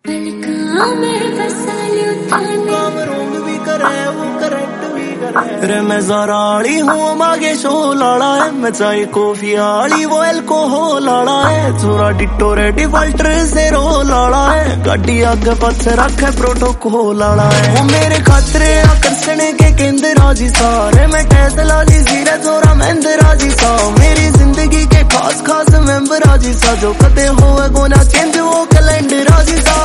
रे मैं ज़रा आली हूँ मागे शो लाड़ा है, मैं चाहे कॉफी आली वो एल्कोहल लाड़ा है, थोड़ा डिटो रे डिफॉल्टर से रो लाड़ा है, गाड़ी आगे पीछे रखे प्रोटोकॉल लाड़ा है, वो मेरे खातरे आकर्षण के केंद्र राजी सारे, मैं टेस्ला जी सीरे थोड़ा महेंद्र राजी सा, मेरी जिंदगी के खास खास मेंबर राजी सा, जो कदे होए गोना चेंज वो कैलेंडर राजी सा।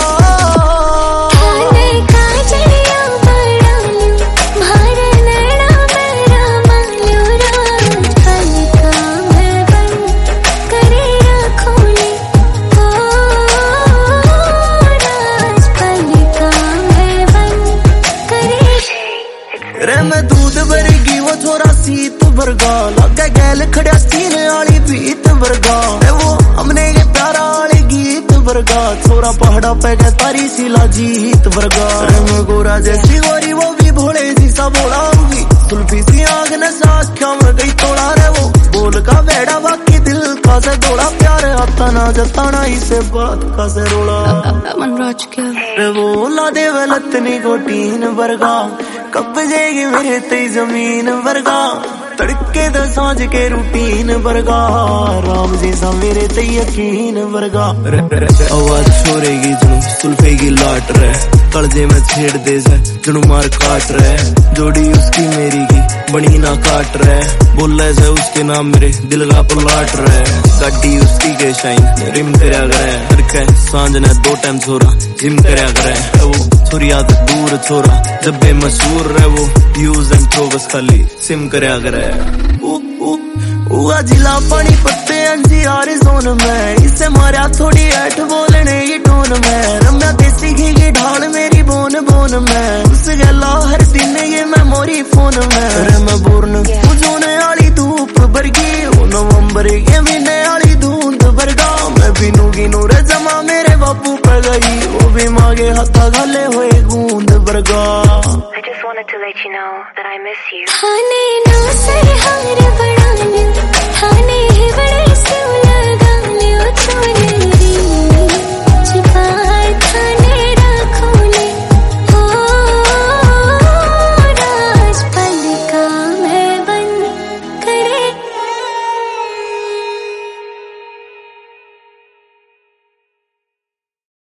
रे मैं दूध वर्गी वो थोड़ा सीत वर्गा, लगे गैल खड़ा सीन आली बीत वर्गा, वो हमने ये प्यारा आली गीत वर्गा, थोड़ा पहाड़ा पे गया तारी सिला जीत वर्गा, रे मैं गोरा जैसी गोरी वो भी भोले सी सा बोला होगी, सुल्फी सी आग ने साख्या में गई तोड़ा, रे वो बोल का बेड़ा बाकी दिल का से दौड़ा, प्यार आता ना जताना इसे बात का से रोड़ा, रे वो ला दे वलतनी गोटीन वर्गा, कब जाएगी मेरे ते जमीन वर्गा, तड़के द सांझ के रूटीन वर्गा, राम जी सा मेरे ते यकीन वर्गा, आवाज छोड़ेगी जुनू सुल्फेगी लाट रहे, कलजे में छेड़ दे से जुनू मार काट रहे, जोड़ी उसकी मेरी की बनी ना काट रहे, बोले से उसके नाम मेरे दिल का पलाट रहे, गाड़ी उसकी के शाइन रिम करया करे, हरके सांझ ने 2 टाइम छोरा जिम करया करे, वो छोरी आदत दूर छोरा जब बे मशहूर रहे, वो यूज एंड थ्रो बस खाली सिम करया करे, जिला पानी पत्ते अंजियार जोन में, इसे मारा थोड़ी ऐठ बोलने की टोन में, रम्या देसी घी की ढाल मेरी बोन बोन में, उस गला हर दिन ये मेमोरी फोन में, रे मैं बोर्न जोने आली धूप बरगी, वो नवंबर ये महीने आली धुंध बरगा, मैं बिनू गिनू रे जमा मेरे बापू पे गई, वो भी मांगे हथा घाले हुए गूंद बरगा। I just wanted to let you know that I miss you.